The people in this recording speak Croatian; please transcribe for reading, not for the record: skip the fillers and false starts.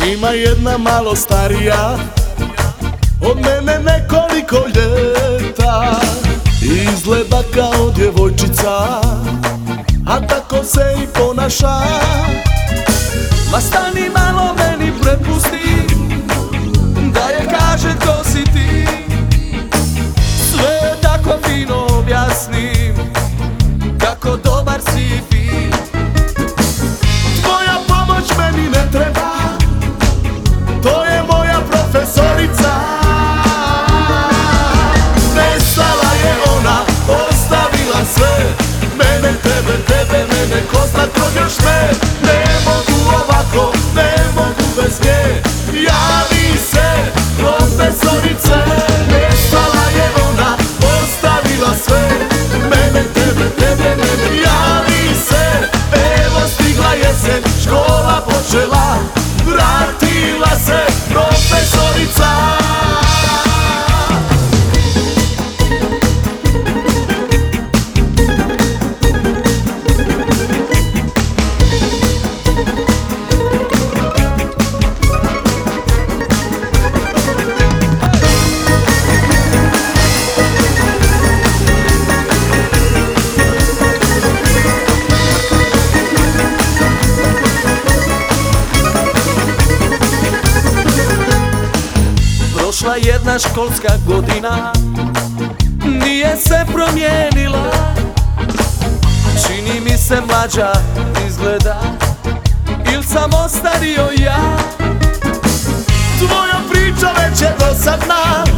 Ima jedna malo starija od mene nekoliko ljeta, izgleda kao djevojčica, a tako se i ponaša. Ma stani malo meni prepusti, da je kaže ko si ti, sve tako fino objasnim, kako dobar si i fin. Tvoja pomoć meni ne treba, to je moja profesorica. Nestala je ona, ostavila sve, mene, tebe, mene, ko zna kog još me. Ne mogu ovako, ne mogu bez nje, javi se profesorice. Nestala je ona, ostavila sve, mene, tebe, mene, javi se. Evo stigla jesen, škola počela, vratila se profesorica. Prošla jedna školska godina, nije se promijenila, čini mi se mlađa izgleda, il sam ostario ja. Tvoja priča već je dosadna,